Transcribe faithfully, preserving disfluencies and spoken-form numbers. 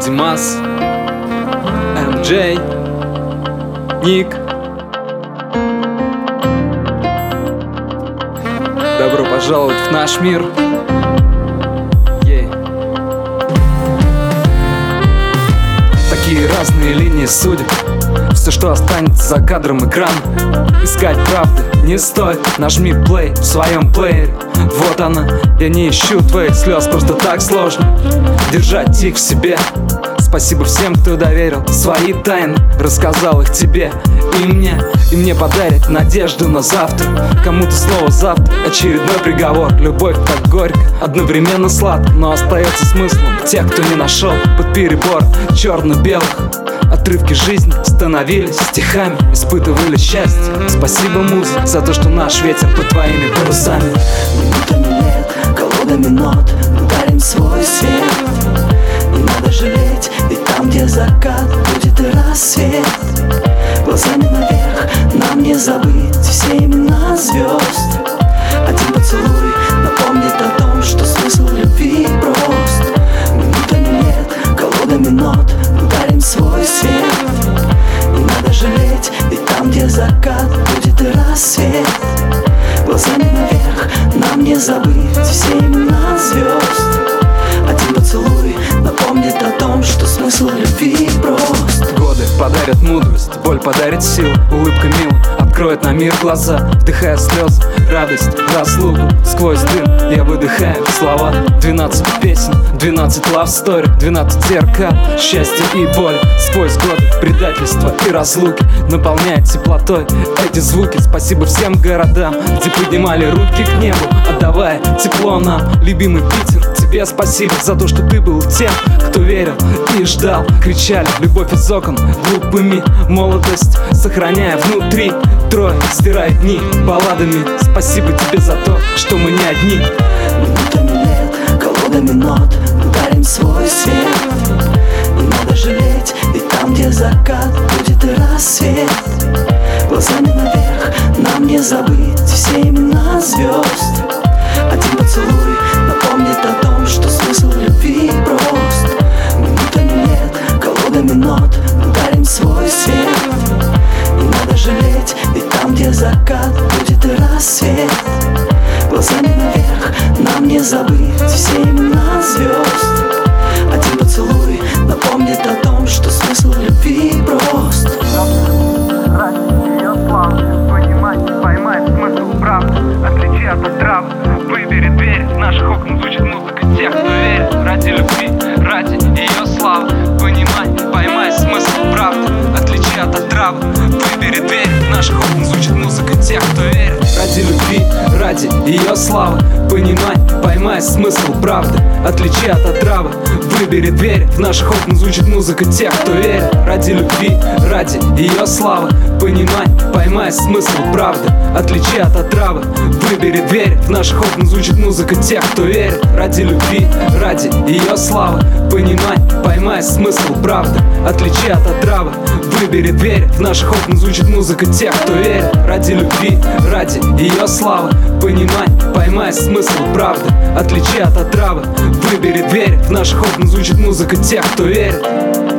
Димас, эм джей, Ник. Добро пожаловать в наш мир. Ей. Такие разные линии судеб. Все, что останется за кадром экрана. Искать правды не стоит. Нажми плей в своем плеере. Вот она, я не ищу твоих слез. Просто так сложно держать их в себе. Спасибо всем, кто доверил свои тайны, рассказал их тебе и мне. И мне подарит надежду на завтра. Кому-то снова завтра очередной приговор. Любовь так горько, одновременно сладко, но остается смыслом тех, кто не нашел под перебор черно-белых. Отрывки жизни становились стихами, испытывали счастье. Спасибо, муза, за то, что наш ветер под твоими парусами. Минутами лет, колодами нот мы дарим свой свет. Не надо жалеть, ведь там, где закат, будет и рассвет. Глазами наверх, нам не забыть все имена звезд. Один поцелуй напомнит о том, что смысл любви прост. Минутами лет, колодами нот мы дарим свой свет. Не надо жалеть, ведь там, где закат, будет и рассвет. Глазами наверх, нам не забыть все имена звезд. Один поцелуй напомнит о том, что смысл любви прост. Годы подарят мудрость, боль подарит силу. Улыбка мила откроет на мир глаза. Вдыхая слезы, радость, разлуку. Сквозь дым я выдыхаю слова. Двенадцать песен, двенадцать love story, двенадцать зеркал, счастье и боль. Сквозь годы предательства и разлуки наполняет теплотой эти звуки. Спасибо всем городам, где поднимали руки к небу, отдавая тепло нам. Любимый Питер, тебе спасибо за то, что ты был тем, кто верил и ждал. Кричали любовь из окон глупыми, молодость сохраняя внутри. Трое стирает дни балладами. Спасибо тебе за то, что мы не одни. Минутами лет, колодами нот мы дарим свой свет. Не надо жалеть, ведь там, где закат, будет и рассвет. Глазами наверх, нам не забыть все имена звезд. Один поцелуй напомнит о том, что смысл любви прост. Минутами лет, колодами нот мы дарим свой свет. Не надо жалеть, ведь там, где закат, будет и рассвет. Глазами наверх, нам не забыть все имена звезд. Один поцелуй напомнит о том, что смысл любви прост. Ради ее славы, понимать, поймать смысл правды, отличи от отравы. Выбери дверь, в наших окнах звучит музыка тех, кто верит. Ради любви, ради ее славы, понимай, поймай смысл правды, отличи от отравы. Выбери дверь, в наших окнах звучит музыка тех, кто верит. Ради любви, ради ее славы, понимай, поймай смысл правды, отличи от отравы. Выбери дверь, в наших окнах звучит музыка тех, кто верит. Ради любви, ради ее славы, понимай, поймай смысл правды, отличи от отравы. Выбери дверь, в наших окнах звучит музыка тех, кто верит. Ради любви, ради ее славы, понимай, поймай смысл правды, отличи от отравы. Выбери дверь, в наших окнах звучит музыка тех, кто верит. Ради любви, ради ее славы, понимай, поймай смысл правды, отличи от отравы. Выбери дверь, в наших окнах звучит музыка тех, кто верит.